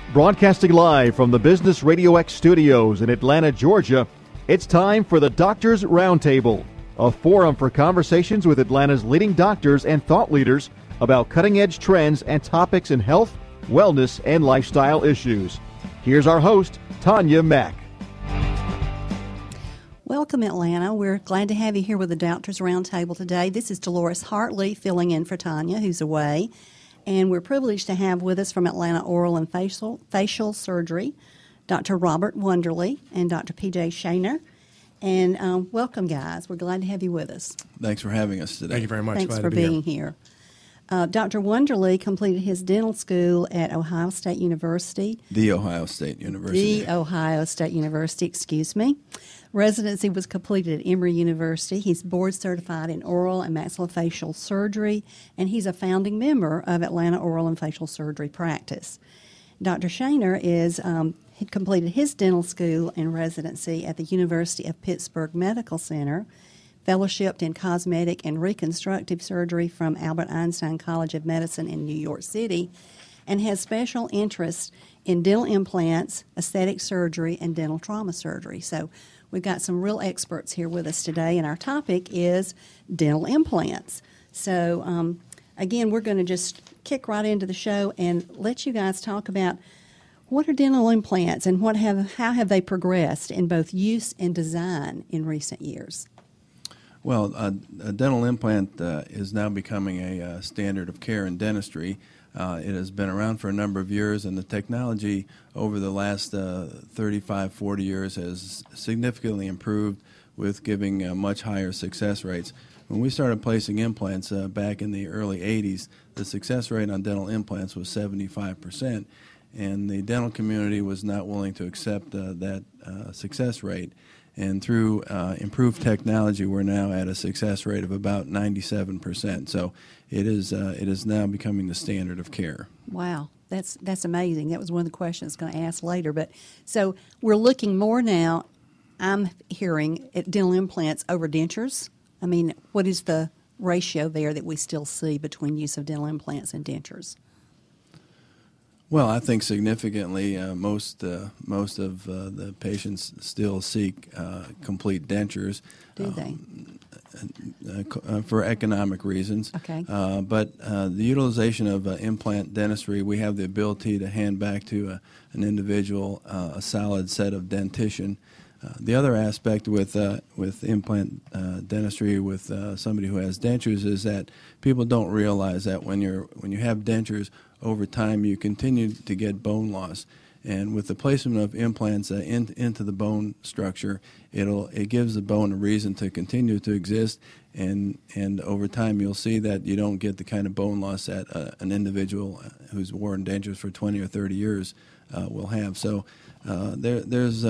Broadcasting live from the Business Radio X studios in Atlanta, Georgia, it's time for the Doctors Roundtable, a forum for conversations with Atlanta's leading doctors and thought leaders about cutting-edge trends and topics in health, wellness, and lifestyle issues. Here's our host, Tanya Mack. Welcome, Atlanta. We're glad to have you here with the Doctors Roundtable today. This is Dolores Hartley filling in for Tanya, who's away. And we're privileged to have with us from Atlanta Oral and Facial Surgery, Dr. Robert Wonderly and Dr. P.J. Shaner. And welcome, guys. We're glad to have you with us. Thanks for having us today. Thank you very much. Thanks glad for to be being here. Dr. Wonderly completed his dental school at Ohio State University. The Ohio State University. Residency was completed at Emory University. He's board certified in oral and maxillofacial surgery, and he's a founding member of Atlanta Oral and Facial Surgery Practice. Dr. Shaner he completed his dental school and residency at the University of Pittsburgh Medical Center, fellowshipped in cosmetic and reconstructive surgery from Albert Einstein College of Medicine in New York City, and has special interest in dental implants, aesthetic surgery, and dental trauma surgery. So we've got some real experts here with us today, and our topic is dental implants. So, again, we're going to just kick right into the show and let you guys talk about what are dental implants and how have they progressed in both use and design in recent years. Well, a dental implant is now becoming a standard of care in dentistry. It has been around for a number of years, and the technology over the last 35, 40 years has significantly improved with giving much higher success rates. When we started placing implants back in the early 80s, the success rate on dental implants was 75%, and the dental community was not willing to accept that success rate. And through improved technology, we're now at a success rate of about 97%. So it is now becoming the standard of care. Wow, that's amazing. That was one of the questions I was going to ask later. But so we're looking more now, I'm hearing, at dental implants over dentures. I mean, what is the ratio there that we still see between use of dental implants and dentures? Well, I think significantly most of the patients still seek complete dentures. Do they? For economic reasons. Okay. But the utilization of implant dentistry, we have the ability to hand back to an individual a solid set of dentition. The other aspect with implant dentistry with somebody who has dentures is that people don't realize that when you have dentures, over time you continue to get bone loss, and with the placement of implants into the bone structure, it gives the bone a reason to continue to exist, and over time you'll see that you don't get the kind of bone loss that an individual who's worn dentures for 20 or 30 years will have. So there's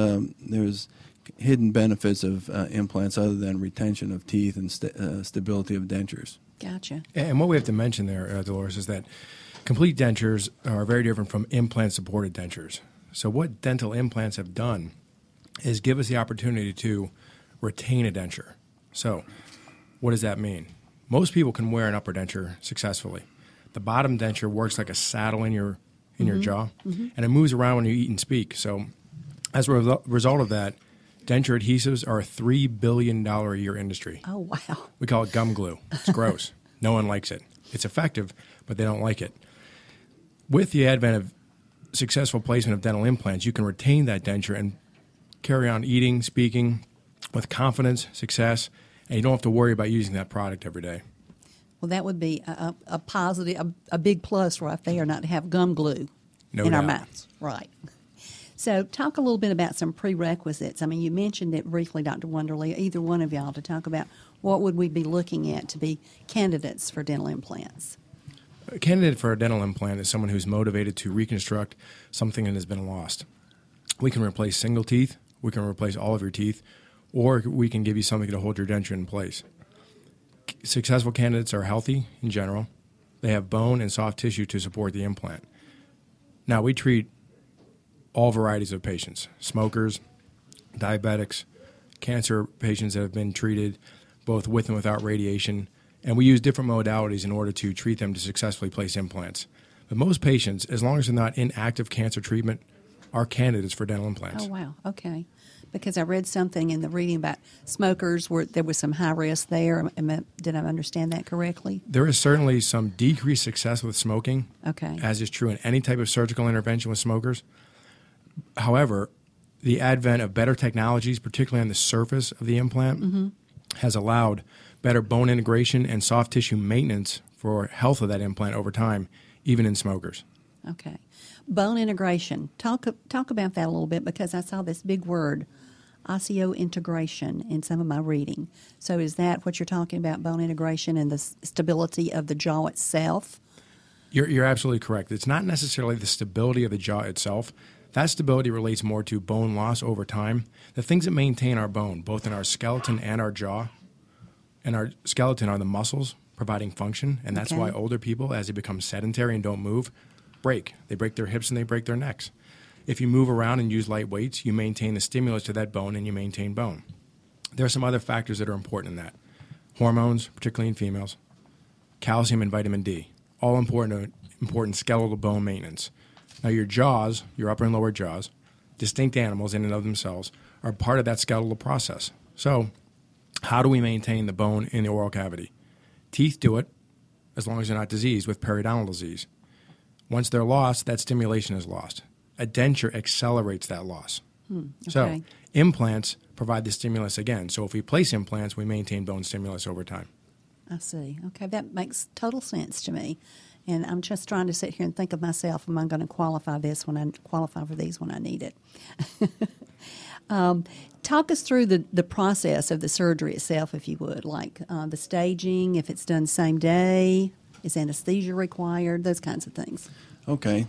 hidden benefits of implants other than retention of teeth and stability of dentures. Gotcha. And what we have to mention there, Dolores, is that complete dentures are very different from implant-supported dentures. So what dental implants have done is give us the opportunity to retain a denture. So what does that mean? Most people can wear an upper denture successfully. The bottom denture works like a saddle in your jaw, and it moves around when you eat and speak. So as a result of that, denture adhesives are a $3 billion a year industry. Oh, wow. We call it gum glue. It's gross. No one likes it. It's effective, but they don't like it. With the advent of successful placement of dental implants, you can retain that denture and carry on eating, speaking with confidence, success, and you don't have to worry about using that product every day. Well, that would be a positive, a big plus right there, not to have gum glue in our mouths. Right. So talk a little bit about some prerequisites. I mean, you mentioned it briefly, Dr. Wonderly, either one of y'all, to talk about what would we be looking at to be candidates for dental implants. A candidate for a dental implant is someone who's motivated to reconstruct something that has been lost. We can replace single teeth, we can replace all of your teeth, or we can give you something to hold your denture in place. Successful candidates are healthy in general. They have bone and soft tissue to support the implant. Now, we treat all varieties of patients, smokers, diabetics, cancer patients that have been treated both with and without radiation, and we use different modalities in order to treat them to successfully place implants. But most patients, as long as they're not in active cancer treatment, are candidates for dental implants. Oh, wow. Okay. Because I read something in the reading about smokers where there was some high risk there. Did I understand that correctly? There is certainly some decreased success with smoking, Okay. as is true in any type of surgical intervention with smokers. However, the advent of better technologies, particularly on the surface of the implant, has allowed better bone integration and soft tissue maintenance for health of that implant over time, even in smokers. Okay. Bone integration. Talk about that a little bit, because I saw this big word, osseointegration, in some of my reading. So is that what you're talking about, bone integration and the stability of the jaw itself? You're absolutely correct. It's not necessarily the stability of the jaw itself. That stability relates more to bone loss over time. The things that maintain our bone, both in our skeleton and our jaw, and our skeleton are the muscles providing function, and that's why older people, as they become sedentary and don't move, break. They break their hips and they break their necks. If you move around and use light weights, you maintain the stimulus to that bone and you maintain bone. There are some other factors that are important in that. Hormones, particularly in females, calcium and vitamin D, all important skeletal bone maintenance. Now your jaws, your upper and lower jaws, distinct animals in and of themselves, are part of that skeletal process. So how do we maintain the bone in the oral cavity? Teeth do it, as long as they're not diseased with periodontal disease. Once they're lost, that stimulation is lost. A denture accelerates that loss. Okay. So implants provide the stimulus again. So if we place implants, we maintain bone stimulus over time. I see. Okay, that makes total sense to me. And I'm just trying to sit here and think of myself, am I going to qualify for these when I need it? Talk us through the process of the surgery itself, if you would, like the staging, if it's done same day, is anesthesia required, those kinds of things. Okay.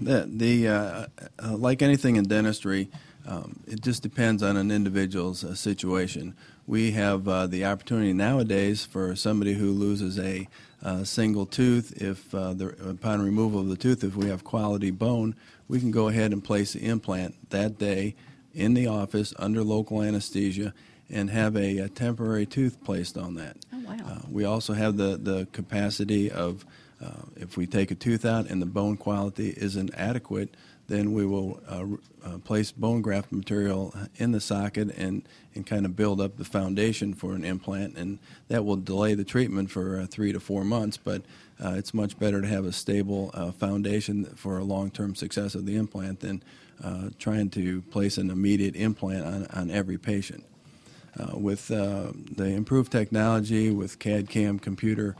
Like anything in dentistry, it just depends on an individual's situation. We have the opportunity nowadays for somebody who loses a single tooth, upon removal of the tooth, if we have quality bone, we can go ahead and place the implant that day in the office under local anesthesia and have a temporary tooth placed on that. Oh, wow. We also have the capacity of, if we take a tooth out and the bone quality isn't adequate, then we will place bone graft material in the socket and kind of build up the foundation for an implant, and that will delay the treatment for 3 to 4 months, but it's much better to have a stable foundation for a long-term success of the implant than trying to place an immediate implant on every patient. With the improved technology, with CAD/CAM computer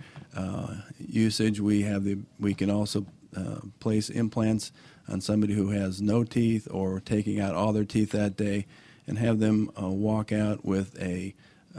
usage, we can also place implants on somebody who has no teeth or taking out all their teeth that day, and have them walk out with a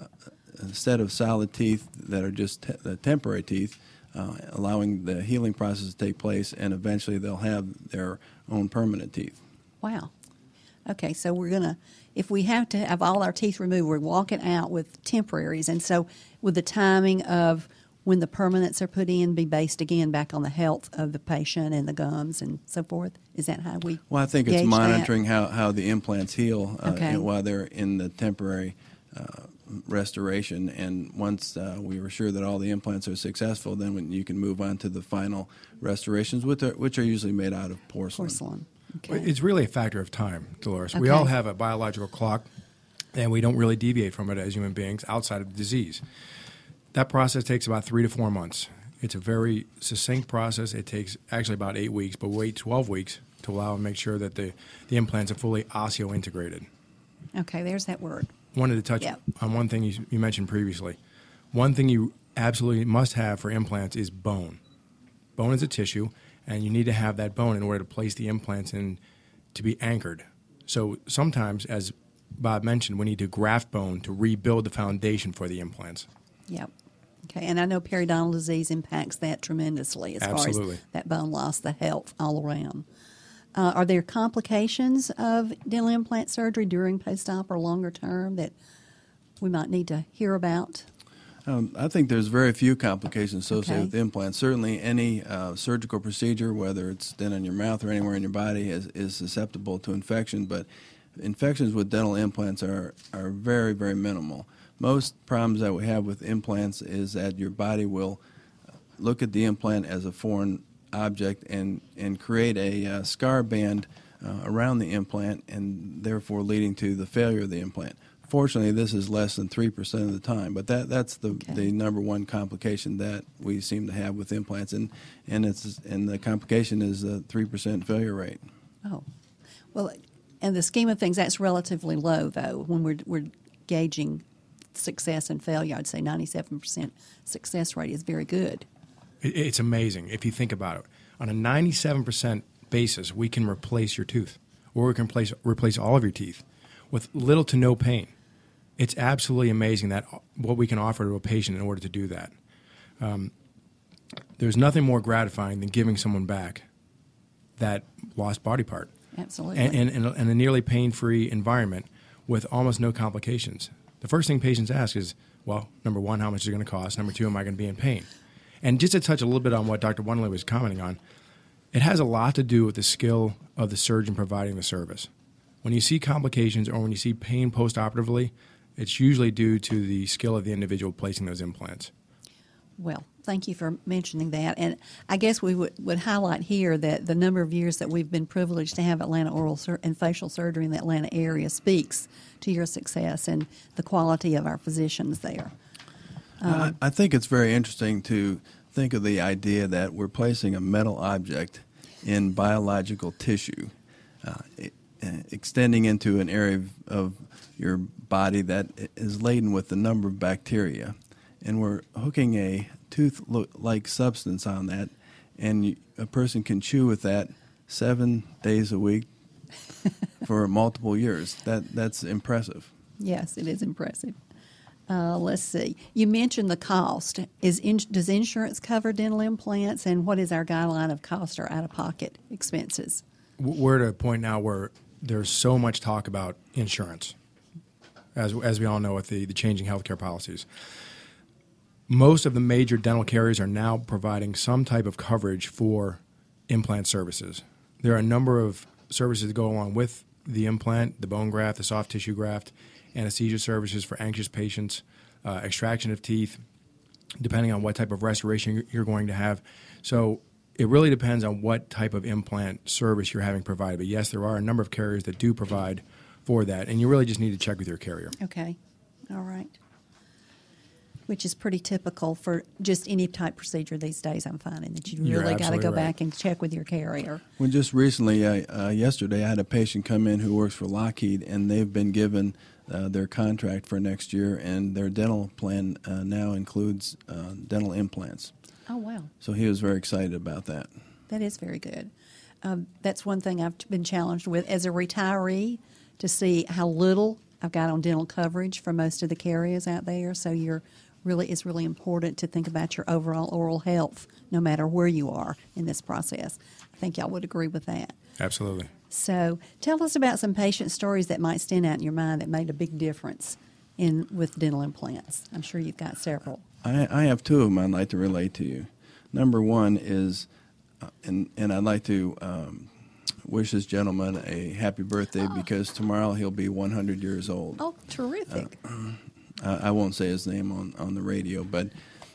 set of solid teeth that are just temporary teeth, allowing the healing process to take place, and eventually they'll have their own permanent teeth. Wow. Okay, so if we have to have all our teeth removed, we're walking out with temporaries. And so would the timing of when the permanents are put in be based again back on the health of the patient and the gums and so forth? Is that how we Well, I think it's gauge monitoring how the implants heal Okay. while they're in the temporary restoration. And once we were sure that all the implants are successful, then you can move on to the final restorations, which are usually made out of porcelain. porcelain? Well, Okay. it's really a factor of time, Dolores. We Okay. all have a biological clock, and we don't really deviate from it as human beings outside of the disease. That process takes about 3 to 4 months. It's a very succinct process. It takes actually about 8 weeks, but we wait 12 weeks to allow and make sure that the implants are fully osseointegrated. Okay, there's that word. Wanted to touch Yeah. on one thing you mentioned previously. One thing you absolutely must have for implants is bone. Bone is a tissue, and you need to have that bone in order to place the implants in to be anchored. So sometimes, as Bob mentioned, we need to graft bone to rebuild the foundation for the implants. Yep. Okay, and I know periodontal disease impacts that tremendously as Absolutely. far as that bone loss, the health all around. Are there complications of dental implant surgery during post-op or longer term that we might need to hear about? I think there's very few complications associated Okay. with implants. Certainly any surgical procedure, whether it's done in your mouth or anywhere in your body, is susceptible to infection, but infections with dental implants are very, very minimal. Most problems that we have with implants is that your body will look at the implant as a foreign object and create a scar band around the implant, and therefore leading to the failure of the implant. Fortunately, this is less than 3% of the time, but that's the number one complication that we seem to have with implants, and the complication is the 3% failure rate. Oh, well, in the scheme of things, that's relatively low, though. When we're gauging success and failure, I'd say 97% success rate is very good. It's amazing if you think about it. On a 97% basis, we can replace your tooth, or we can replace all of your teeth with little to no pain. It's absolutely amazing that what we can offer to a patient in order to do that. There's nothing more gratifying than giving someone back that lost body part. Absolutely. And a nearly pain-free environment with almost no complications. The first thing patients ask is, well, number one, how much is it going to cost? Number two, am I going to be in pain? And just to touch a little bit on what Dr. Wonderly was commenting on, it has a lot to do with the skill of the surgeon providing the service. When you see complications or when you see pain post-operatively, it's usually due to the skill of the individual placing those implants. Well, thank you for mentioning that. And I guess we would highlight here that the number of years that we've been privileged to have Atlanta Oral and Facial Surgery in the Atlanta area speaks to your success and the quality of our physicians there. I think it's very interesting to think of the idea that we're placing a metal object in biological tissue, extending into an area of your body that is laden with a number of bacteria. And we're hooking a tooth-like substance on that, and a person can chew with that 7 days a week for multiple years. That's impressive. Yes, it is impressive. Let's see. You mentioned the cost. Does insurance cover dental implants, and what is our guideline of cost or out-of-pocket expenses? We're at a point now where there's so much talk about insurance, as we all know with the changing healthcare policies. Most of the major dental carriers are now providing some type of coverage for implant services. There are a number of services that go along with the implant, the bone graft, the soft tissue graft, anesthesia services for anxious patients, extraction of teeth, depending on what type of restoration you're going to have. So it really depends on what type of implant service you're having provided. But yes, there are a number of carriers that do provide for that, and you really just need to check with your carrier. Okay. All right. Which is pretty typical for just any type procedure these days, I'm finding, that you really got to go back and check with your carrier. Well, just recently, yesterday, I had a patient come in who works for Lockheed, and they've been given their contract for next year, and their dental plan now includes dental implants. Oh, wow. So he was very excited about that. That is very good. That's one thing I've been challenged with as a retiree, to see how little I've got on dental coverage for most of the carriers out there. So it's really important to think about your overall oral health, no matter where you are in this process. I think y'all would agree with that. Absolutely. So tell us about some patient stories that might stand out in your mind that made a big difference with dental implants. I'm sure you've got several. I have two of them I'd like to relate to you. Number one is, and I'd like to wish this gentleman a happy birthday because tomorrow he'll be 100 years old. Oh, terrific. I won't say his name on the radio, but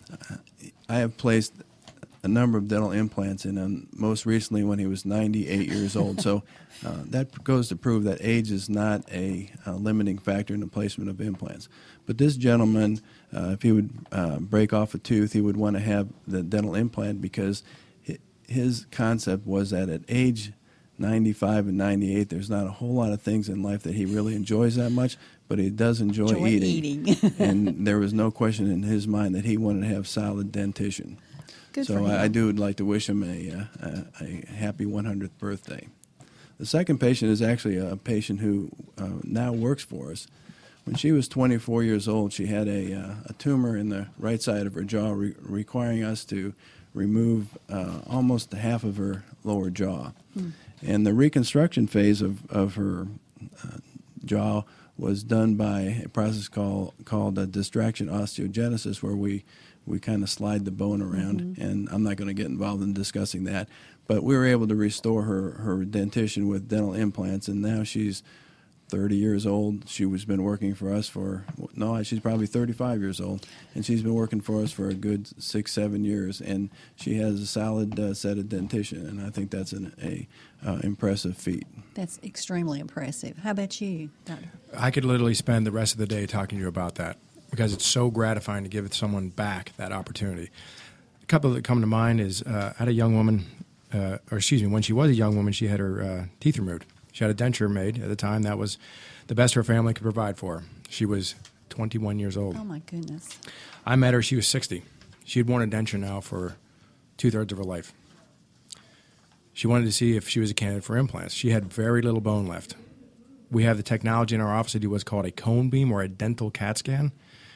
I have placed a number of dental implants in him, most recently when he was 98 years old. So that goes to prove that age is not a limiting factor in the placement of implants. But this gentleman, if he would break off a tooth, he would want to have the dental implant because his concept was that at age 95 and 98, there's not a whole lot of things in life that he really enjoys that much, but he does enjoy eating. And there was no question in his mind that he wanted to have solid dentition. Good so for him. I would like to wish him a happy 100th birthday. The second patient is actually a patient who now works for us. When she was 24 years old, she had a tumor in the right side of her jaw, requiring us to remove almost half of her lower jaw. And the reconstruction phase of her jaw was done by a process called a distraction osteogenesis, where we kind of slide the bone around, and I'm not going to get involved in discussing that. But we were able to restore her dentition with dental implants, and now she's 30 years old. She's been working for us she's probably 35 years old, and she's been working for us for a good 6-7 years, and she has a solid set of dentition, and I think that's an impressive feat. That's extremely impressive. How about you, Doctor? I could literally spend the rest of the day talking to you about that because it's so gratifying to give someone back that opportunity. A couple that come to mind is I had a young woman, when she was a young woman, she had her teeth removed. She had a denture made at the time. That was the best her family could provide for her. She was 21 years old. Oh, my goodness. I met her. She was 60. She had worn a denture now for 2/3 of her life. She wanted to see if she was a candidate for implants. She had very little bone left. We have the technology in our office to do what's called a cone beam or a dental CAT scan.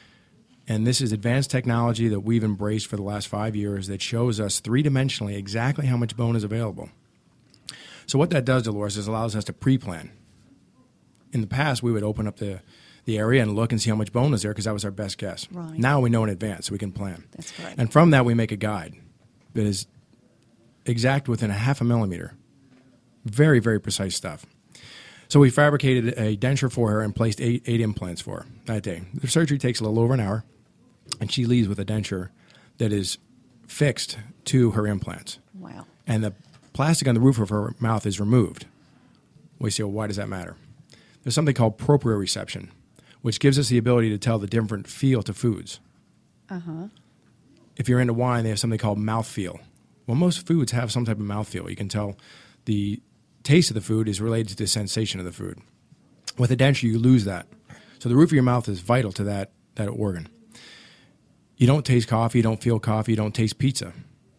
And this is advanced technology that we've embraced for the last 5 years that shows us three-dimensionally exactly how much bone is available. So what that does, Dolores, is allows us to pre-plan. In the past, we would open up the area and look and see how much bone is there because that was our best guess. Right. Now we know in advance, so we can plan. That's correct. And from that, we make a guide that is exact within a 0.5 millimeter. Very, very precise stuff. So we fabricated a denture for her and placed eight implants for her that day. The surgery takes a little over an hour, and she leaves with a denture that is fixed to her implants. Wow. And the plastic on the roof of her mouth is removed. We say, well, why does that matter? There's something called proprioception, which gives us the ability to tell the different feel to foods. Uh-huh. If you're into wine, they have something called mouthfeel. Well, most foods have some type of mouthfeel. You can tell the taste of the food is related to the sensation of the food. With a denture, you lose that. So the roof of your mouth is vital to that organ. You don't taste coffee, you don't feel coffee, you don't taste pizza.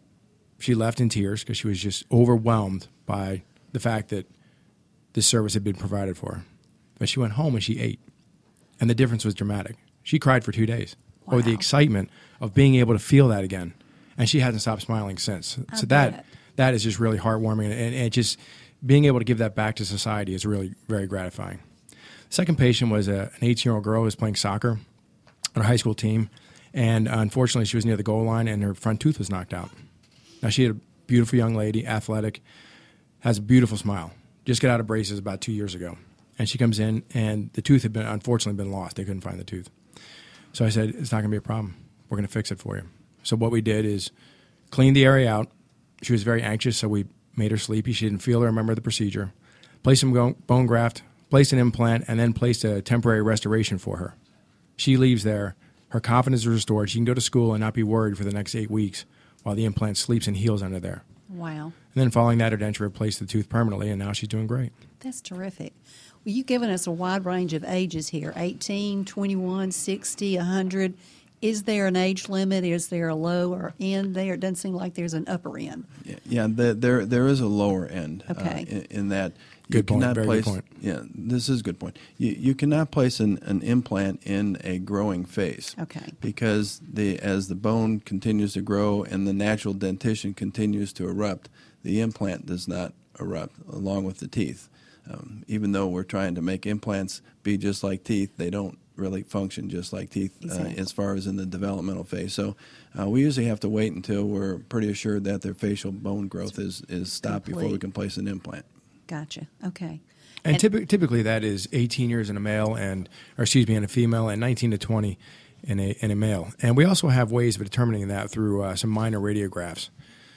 She left in tears because she was just overwhelmed by the fact that this service had been provided for her. But she went home and she ate. And the difference was dramatic. She cried for 2 days over the excitement of being able to feel that again. And she hasn't stopped smiling since. So that is just really heartwarming. And just being able to give that back to society is really very gratifying. The second patient was an 18-year-old girl who was playing soccer on her high school team. And unfortunately, she was near the goal line and her front tooth was knocked out. Now, she had a beautiful young lady, athletic, has a beautiful smile. Just got out of braces about 2 years ago. And she comes in, and the tooth had unfortunately been lost. They couldn't find the tooth. So I said, it's not going to be a problem. We're going to fix it for you. So what we did is clean the area out. She was very anxious, so we made her sleepy. She didn't feel or remember the procedure. Placed some bone graft, placed an implant, and then placed a temporary restoration for her. She leaves there. Her confidence is restored. She can go to school and not be worried for the next 8 weeks while the implant sleeps and heals under there. Wow. And then following that, her denture replaced the tooth permanently, and now she's doing great. That's terrific. Well, you've given us a wide range of ages here, 18, 21, 60, 100. Is there an age limit? Is there a lower end there? It doesn't seem like there's an upper end. Yeah, there is a lower end. Okay. In that you good point. cannot Very place. good point. Yeah, this is a good point. You cannot place an implant in a growing face. Okay. Because as the bone continues to grow and the natural dentition continues to erupt, the implant does not erupt along with the teeth. Even though we're trying to make implants be just like teeth, they don't really function just like teeth Exactly. as far as in the developmental phase. So we usually have to wait until we're pretty assured that their facial bone growth is stopped before we can place an implant. Gotcha. Okay. And typically that is 18 years in a male in a female, and 19 to 20 in a male. And we also have ways of determining that through some minor radiographs.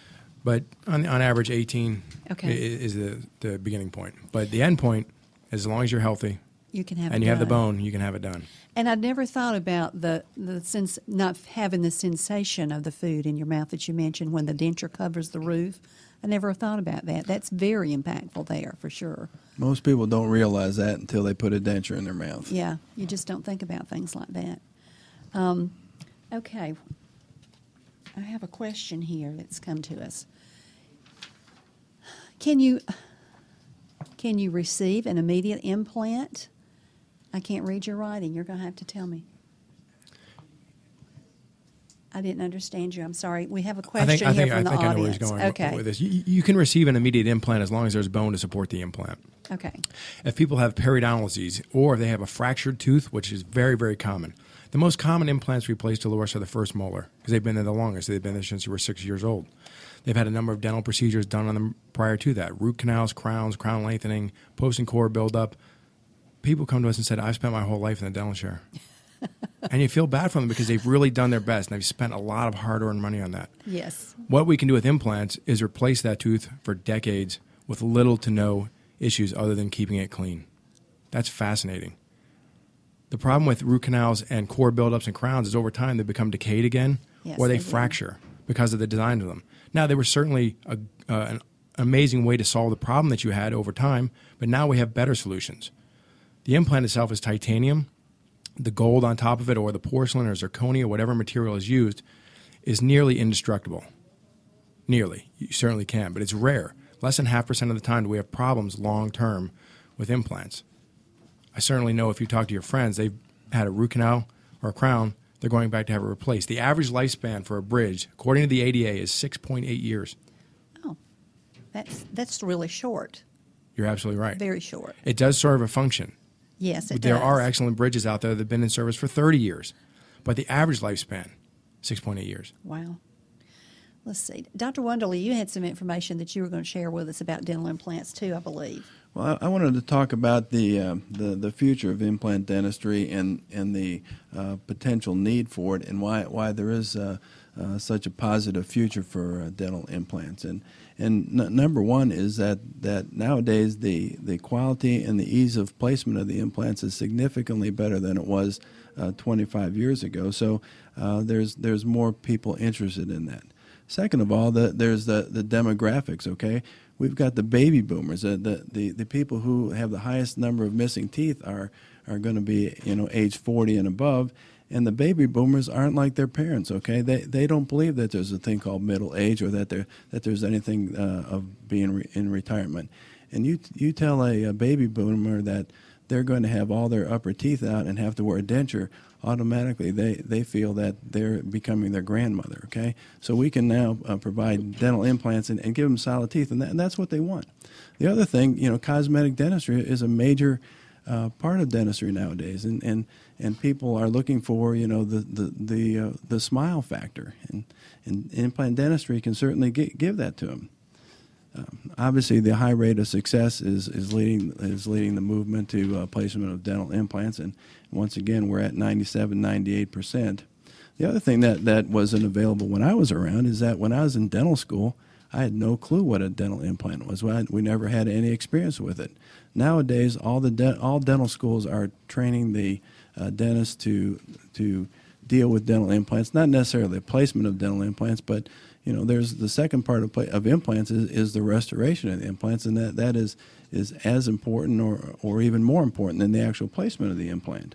But on average, 18 is the beginning point. But the end point, as long as you're healthy, you can have and it you have the done. bone, you can have it done. And I'd never thought about the sense, not having the sensation of the food in your mouth that you mentioned when the denture covers the roof. I never thought about that. That's very impactful there for sure. Most people don't realize that until they put a denture in their mouth. Yeah, you just don't think about things like that. Okay. I have a question here that's come to us. Can you receive an immediate implant? I can't read your writing. You're going to have to tell me. I didn't understand you. I'm sorry. We have a question here from the audience. I know where he's going okay. with this. You can receive an immediate implant as long as there's bone to support the implant. Okay. If people have periodontal disease or if they have a fractured tooth, which is very, very common, the most common implants we place, Dolores, are the first molar because they've been there the longest. They've been there since you were 6 years old. They've had a number of dental procedures done on them prior to that. Root canals, crowns, crown lengthening, post and core buildup. people come to us and said, I've spent my whole life in the dental chair. And you feel bad for them because they've really done their best, and they've spent a lot of hard-earned money on that. Yes. What we can do with implants is replace that tooth for decades with little to no issues other than keeping it clean. That's fascinating. The problem with root canals and core buildups and crowns is over time they become decayed again, Yes, or they they do. fracture because of the design of them. Now, they were certainly an amazing way to solve the problem that you had over time, but now we have better solutions. The implant itself is titanium. The gold on top of it, or the porcelain or zirconia, whatever material is used, is nearly indestructible. Nearly. You certainly can, but it's rare. Less than 0.5% of the time do we have problems long-term with implants. I certainly know if you talk to your friends, they've had a root canal or a crown, they're going back to have it replaced. The average lifespan for a bridge, according to the ADA, is 6.8 years. Oh, that's really short. You're absolutely right. Very short. It does serve a function. Yes, it There does. are excellent bridges out there that have been in service for 30 years, but the average lifespan, 6.8 years. Wow. Let's see. Dr. Wonderly, you had some information that you were going to share with us about dental implants too, I believe. Well, I wanted to talk about the future of implant dentistry and the potential need for it, and why there is such a positive future for dental implants. And number one is that nowadays the quality and the ease of placement of the implants is significantly better than it was 25 years ago. So there's more people interested in that. Second of all, there's the demographics. Okay, we've got the baby boomers. The people who have the highest number of missing teeth are going to be age 40 and above. And the baby boomers aren't like their parents, okay? They don't believe that there's a thing called middle age or that there's anything of being in retirement. And you tell a baby boomer that they're going to have all their upper teeth out and have to wear a denture, automatically they feel that they're becoming their grandmother, okay? So we can now provide dental implants and give them solid teeth, and that's what they want. The other thing, cosmetic dentistry is a major part of dentistry nowadays, and people are looking for the smile factor, and implant dentistry can certainly give that to them. Obviously, the high rate of success is leading the movement to placement of dental implants, and once again we're at 98%. The other thing that wasn't available when I was around is that when I was in dental school, I had no clue what a dental implant was. We never had any experience with it. Nowadays, all dental schools are training the dentists to deal with dental implants. Not necessarily the placement of dental implants, but there's the second part of implants is the restoration of the implants, and that is as important or even more important than the actual placement of the implant.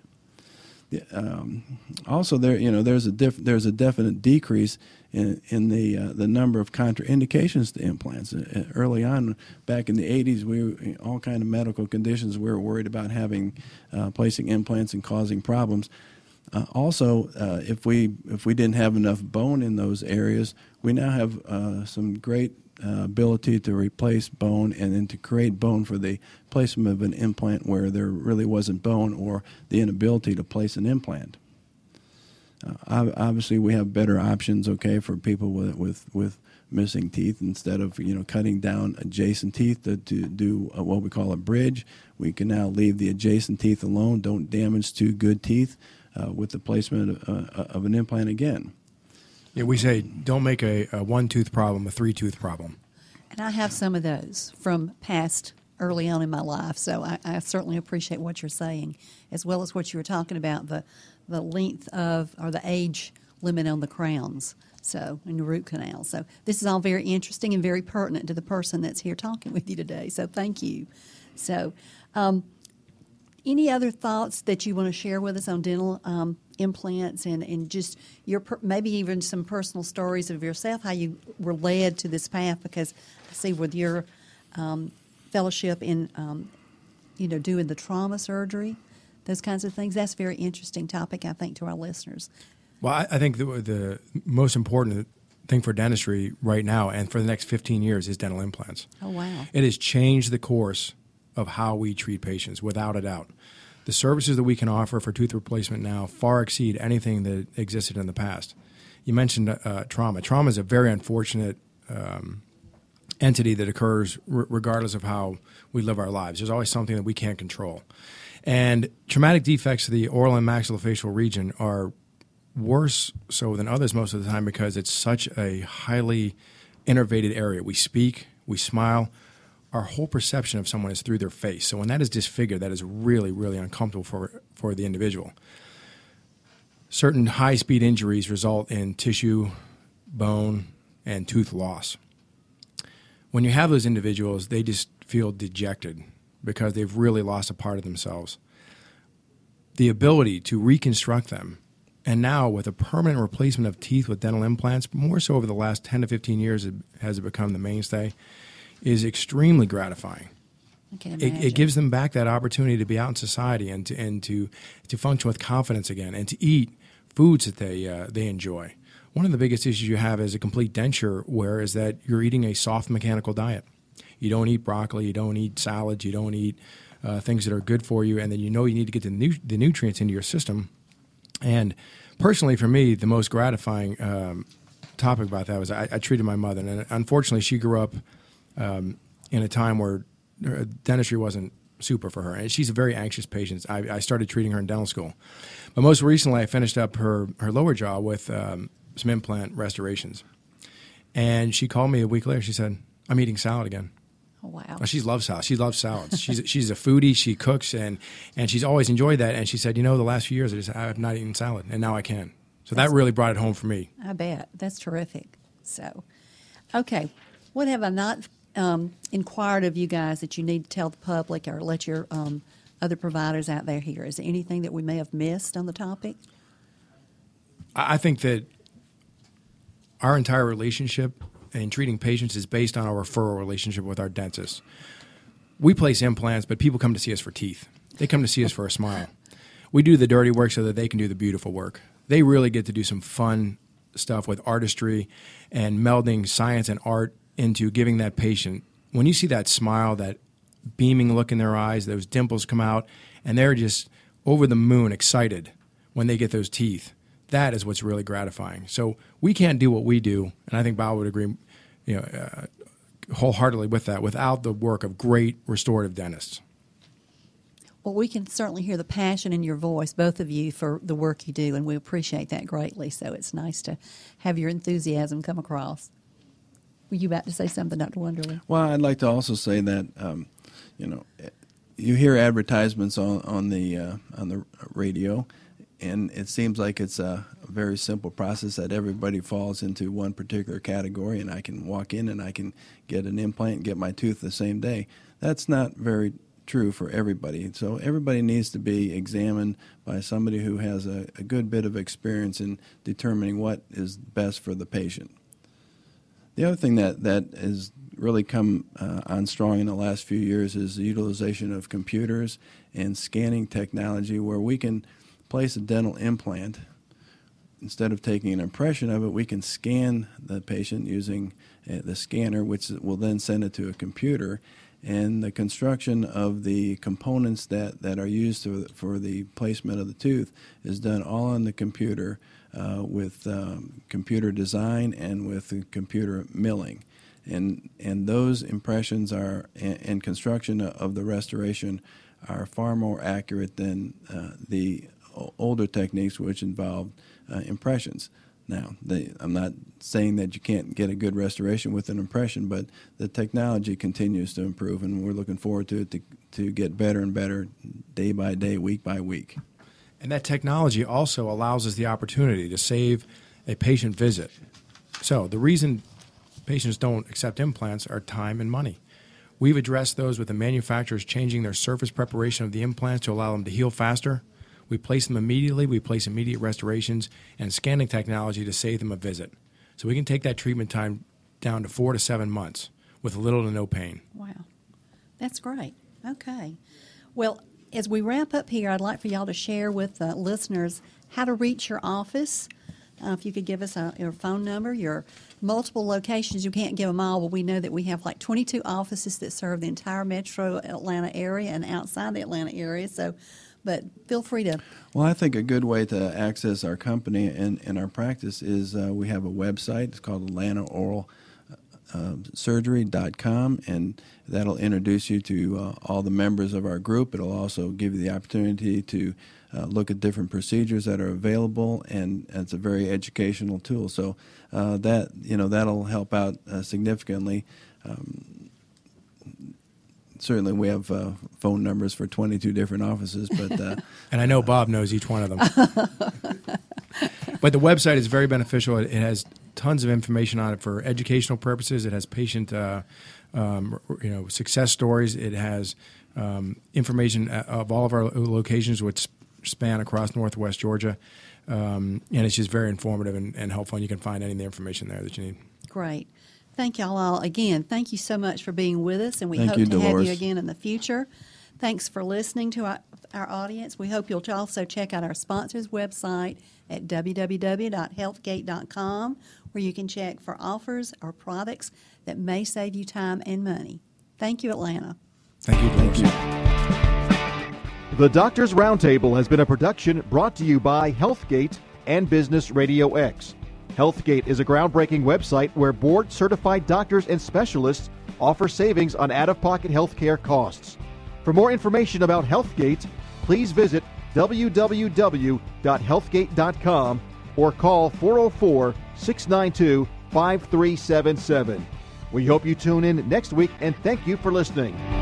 Also, there's a definite decrease in the number of contraindications to implants. Early on, back in the 80s, all kind of medical conditions we were worried about placing implants and causing problems. Also, if we didn't have enough bone in those areas, we now have some great ability to replace bone and then to create bone for the placement of an implant where there really wasn't bone or the inability to place an implant. Obviously, we have better options, okay, for people with missing teeth. Instead of cutting down adjacent teeth to do what we call a bridge, we can now leave the adjacent teeth alone. Don't damage two good teeth with the placement of an implant again. Yeah, we say don't make a one-tooth problem a three-tooth problem. And I have some of those from past early on in my life, so I certainly appreciate what you're saying, as well as what you were talking about, the length of or the age limit on the crowns, so and the root canal. So this is all very interesting and very pertinent to the person that's here talking with you today, so thank you. So any other thoughts that you want to share with us on dental implants and just your maybe even some personal stories of yourself, how you were led to this path? Because I see with your fellowship in doing the trauma surgery, those kinds of things, that's a very interesting topic, I think, to our listeners. Well, I think the most important thing for dentistry right now and for the next 15 years is dental implants. Oh, wow. It has changed the course of how we treat patients, without a doubt. The services that we can offer for tooth replacement now far exceed anything that existed in the past. You mentioned trauma. Trauma is a very unfortunate entity that occurs regardless of how we live our lives. There's always something that we can't control. And traumatic defects of the oral and maxillofacial region are worse so than others most of the time because it's such a highly innervated area. We speak, we smile. Our whole perception of someone is through their face. So when that is disfigured, that is really, really uncomfortable for the individual. Certain high-speed injuries result in tissue, bone, and tooth loss. When you have those individuals, they just feel dejected because they've really lost a part of themselves. The ability to reconstruct them, and now with a permanent replacement of teeth with dental implants, more so over the last 10 to 15 years has it become the mainstay, is extremely gratifying. It gives them back that opportunity to be out in society and to function with confidence again and to eat foods that they enjoy. One of the biggest issues you have as a complete denture wear is that you're eating a soft mechanical diet. You don't eat broccoli, you don't eat salads, you don't eat things that are good for you, and then you know you need to get the nutrients into your system. And personally, for me, the most gratifying topic about that was I treated my mother, and unfortunately, she grew up in a time where dentistry wasn't super for her, and she's a very anxious patient. I started treating her in dental school, but most recently, I finished up her lower jaw with some implant restorations, and she called me a week later. She said, "I'm eating salad again." Oh, wow. She loves salad. She loves salads. She's a foodie. She cooks, and she's always enjoyed that. And she said, the last few years I've not eaten salad, and now I can. So that really brought it home for me. I bet. That's terrific. So, okay. What have I not inquired of you guys that you need to tell the public or let your other providers out there hear? Is there anything that we may have missed on the topic? I think that our entire relationship in treating patients is based on our referral relationship with our dentist. We place implants, but people come to see us for teeth. They come to see us for a smile. We do the dirty work so that they can do the beautiful work. They really get to do some fun stuff with artistry and melding science and art into giving that patient, when you see that smile, that beaming look in their eyes, those dimples come out, and they're just over the moon excited when they get those teeth. That is what's really gratifying. So we can't do what we do, and I think Bob would agree, wholeheartedly with that, without the work of great restorative dentists. Well, we can certainly hear the passion in your voice, both of you, for the work you do, and we appreciate that greatly. So it's nice to have your enthusiasm come across. Were you about to say something, Dr. Wonderly? Well, I'd like to also say that, you hear advertisements on the radio, and it seems like it's a very simple process that everybody falls into one particular category, and I can walk in and I can get an implant and get my tooth the same day. That's not very true for everybody. So everybody needs to be examined by somebody who has a good bit of experience in determining what is best for the patient. The other thing that has really come on strong in the last few years is the utilization of computers and scanning technology, where we can place a dental implant. Instead of taking an impression of it, we can scan the patient using the scanner, which will then send it to a computer. And the construction of the components that are used for the placement of the tooth is done all on the computer with computer design and with computer milling. And those impressions are and construction of the restoration are far more accurate than the older techniques, which involved impressions. Now, I'm not saying that you can't get a good restoration with an impression, but the technology continues to improve, and we're looking forward to it to get better and better day by day, week by week. And that technology also allows us the opportunity to save a patient visit. So the reason patients don't accept implants are time and money. We've addressed those with the manufacturers changing their surface preparation of the implants to allow them to heal faster. We place them immediately. We place immediate restorations and scanning technology to save them a visit. So we can take that treatment time down to 4 to 7 months with little to no pain. Wow. That's great. Okay. Well, as we wrap up here, I'd like for y'all to share with listeners how to reach your office. If you could give us your phone number, your multiple locations. You can't give them all, but we know that we have like 22 offices that serve the entire metro Atlanta area and outside the Atlanta area. So, but feel free to. Well, I think a good way to access our company and our practice is we have a website. It's called Atlanta Oral healthgatesurgery.com, and that'll introduce you to all the members of our group. It'll also give you the opportunity to look at different procedures that are available, and it's a very educational tool. So that'll help out significantly. Certainly, we have phone numbers for 22 different offices, but and I know Bob knows each one of them. But the website is very beneficial. It has tons of information on it for educational purposes. It has patient, success stories. It has information of all of our locations, which span across Northwest Georgia, and it's just very informative and helpful. And you can find any of the information there that you need. Great. Thank y'all all again. Thank you so much for being with us, and we Thank hope you, to have Dolores. you again in the future. Thanks for listening to our audience. We hope you'll also check out our sponsors' website at www.healthgate.com, where you can check for offers or products that may save you time and money. Thank you, Atlanta. Thank you, Dolores. Thank you. The Doctors Roundtable has been a production brought to you by Healthgate and Business Radio X. Healthgate is a groundbreaking website where board-certified doctors and specialists offer savings on out-of-pocket healthcare costs. For more information about Healthgate, please visit www.healthgate.com or call 404-692-5377. We hope you tune in next week, and thank you for listening.